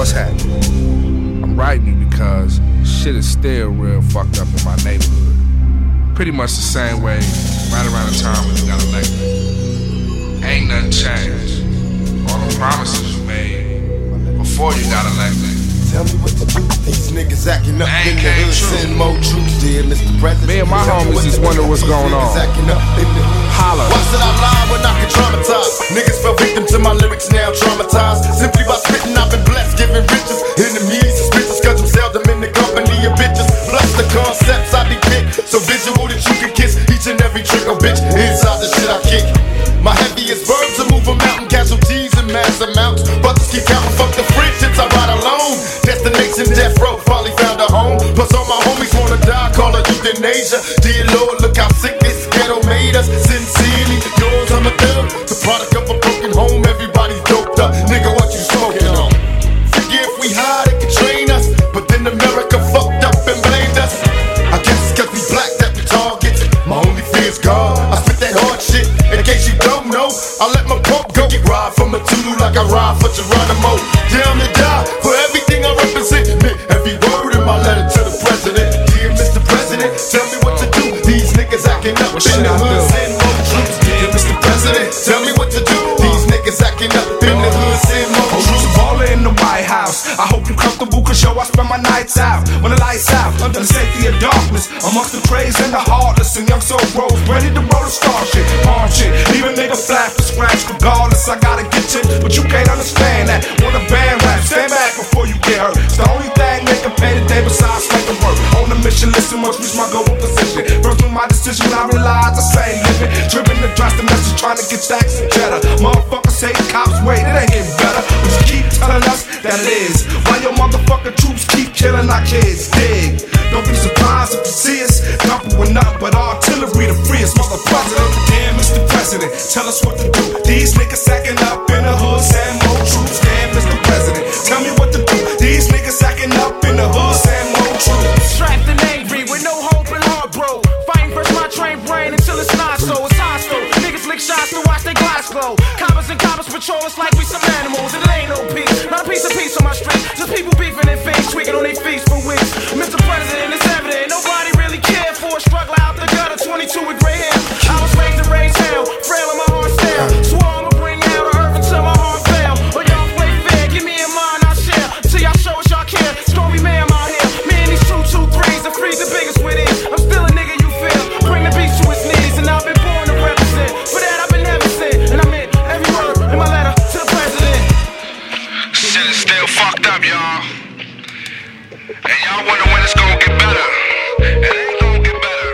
what's happening? I'm writing you because shit is still real fucked up in my neighborhood. Pretty much the same way right around the time when you got elected. Ain't nothing changed. All the promises you made before you got elected. Tell me what to do. These niggas acting up in the hood. Send more troops, dear Mr. President. Me and my homies just wonder what's going on. Holla. Why should I lie when I can traumatize? Niggas fell victim to my lyrics, now traumatized. Simply by spitting, I've been blessed, giving riches. Enemies suspicious, cause I'm seldom in the company of bitches. Plus the concepts I depict, so visual that you can kiss each and every trick of bitch inside the shit I kick. My heaviest verbs to move a mountain, casualties in mass amounts. Brothers keep counting, fuck the friendships I ride alone. Destination death row, finally found a home. Plus all my homies wanna die, call it euthanasia. Dear Lord, look how sick this ghetto made us. Sincerely, yours, I'm a thug. The product of a broken home, everybody's doped up. Nigga, what you smoking on? Forget if we hide, it can train us. But then America fucked up and blamed us. I guess it's cause we black that we target. My only fear is God. I spit that hard shit. In case you don't know, I let my pump go. Get ride from a Tulu like I ride for Geronimo. Down to die for everything I represent. Every word in my letter to the president. Dear Mr. President, tell me what to do. These niggas acting up in the hood, send more troops. Dear Mr. President, tell me what to do. These niggas acting up in the hood, send more troops. Baller in the White House. I hope you comfortable, cause yo, I spend my nights out. When the lights out, under the safety of darkness, amongst the crazy and the heartless, and young soul bros ready to roll the star shit, arm shit. Leave a nigga flat for scratch, regardless. I gotta get you, but you can't understand that. Want a band rap, stand back before you get hurt. It's the only thing they can pay today besides making work. On the mission, listen, must reach my goal position. First with my decision, I realize I say living. Tripping to dress the message, trying to get stacks and cheddar. Motherfuckers say cops wait, it ain't getting better. But you keep telling us that it is. Why your motherfucking troops keep killing our kids? Dig. Don't be surprised if you see us couple with nothing but artillery to free us, mother president. Damn, Mr. President, tell us what to do. These niggas sacking up in the hood, send more troops. Damn, Mr. President, tell me what to do. These niggas sacking up in the hood, send more troops. Strapped and angry with no hope and heart, bro. Fighting versus my trained brain until it's not so. It's hostile. Niggas lick shots to watch their glass glow. Coppers and coppers patrol us like we some animals. And it ain't no peace, not a piece of peace on my street. Just people beefing and face tweaking on their feet for weeks. Mr. President, it's evident nobody really cared for a struggle out the gutter. 22 with gray hair. I was raised to raise hell, frail in my heart style. Swore I'ma bring hell to earth until my heart fail. Or y'all play fair, give me a mind I'll share. Till y'all show us y'all care. Story man out here. Me and these 223s, the freeze the biggest with it. I'm still a nigga you feel. Bring the beast to his knees, and I've been born to represent. For that I've been heaven sent, and I meant every word in my letter to the president. Shit is still fucked up, y'all. And y'all wonder when it's gonna get better. It ain't gonna get better.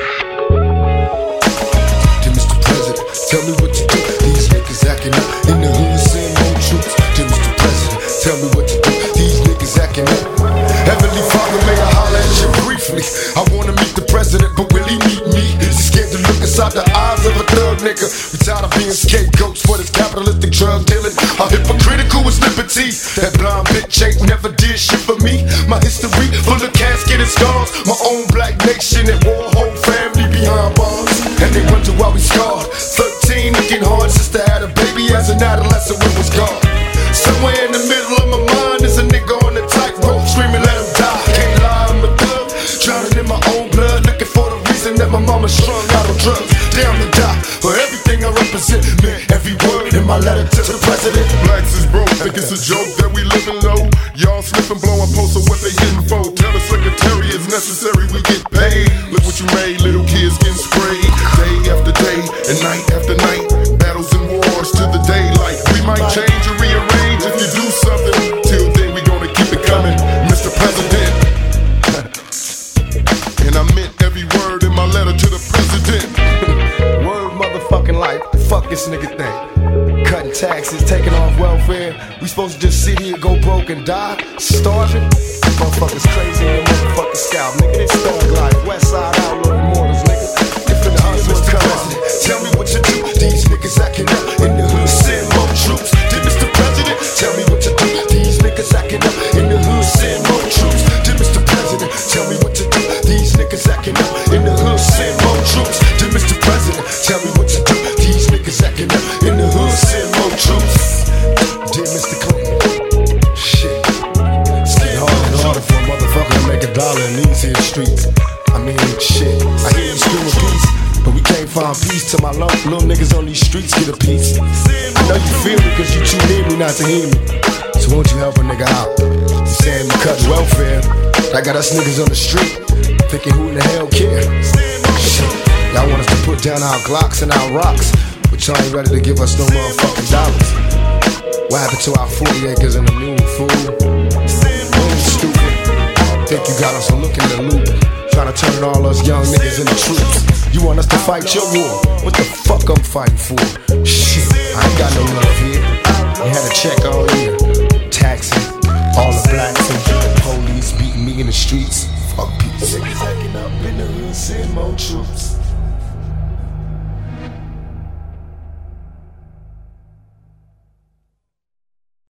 Dear Mr. President, tell me what to do. These niggas acting up in the hood, send more troops. Dear Mr. President, tell me what to do. These niggas acting up. Heavenly Father, may I holler at you briefly. I wanna meet the president, but will he meet me? Is he scared to look inside the eyes of a thug nigga? We tired of being scapegoats for this capitalistic drug dealing. I'm hypocritical with liberty. That blind bitch ain't never did shit for me. My history full of casket and scars. My own black nation at war, whole family behind bars. And they wonder why we scarred. 13 looking hard, sister had a baby as an adolescent when was gone. Somewhere in the middle of my mind is a nigga on the tightrope screaming let him die. Can't lie, I'm a thug, drowning in my own blood, looking for the reason that my mama strung out on drugs. Down to die for everything I represent, man. Every word in my letter to the president. Blacks is broke, think it's a joke that we living low. Y'all slipping, blowing posts of what they hitting for. Tell the secretary it's necessary, we get paid. Look what you made, little kids getting sprayed. Day after day and night after night. Battles and wars to the daylight. We might change or rearrange if you do something. Till then we gonna keep it coming, Mr. President. And I meant every word in my letter to the president. Word motherfucking life, the fuck this nigga think? Cutting taxes, taking off welfare. We supposed to just sit here, go broke and die? Starving? Motherfuckers crazy in the motherfucking scalp. Nigga, this thug life, west side outlaw immortals, nigga. If the hustlers come, tell me what you do. These niggas acting up in the hood, send more troops. Dear Mr. President, tell me what you do. These niggas acting up in the hood, send more troops. Dear Mr. President, tell me what you do. These niggas acting up in the hood, send more troops. Dear Mr. President, tell me what you do. These niggas acting up in the hood, send more troops. Dear Mr. Clinton, shit. peace to my little niggas on these streets get a piece. I know you feel me cause you too near me not to hear me. So won't you help a nigga out? Saying you cutting welfare, that got us niggas on the street thinking who in the hell care? Shit, y'all want us to put down our Glocks and our rocks, but y'all ain't ready to give us no motherfucking dollars. What happened to our 40 acres and the moon, fool? Stupid. Think you got us looking in the loop, trying to turn all us young niggas into troops. You want us to fight your war? What the fuck I'm fighting for? Shit, I ain't got no love here. We had to check all year. Taxing, all the blacks and the police beating me in the streets. Fuck peace. Niggas acting up in the hood, send more troops.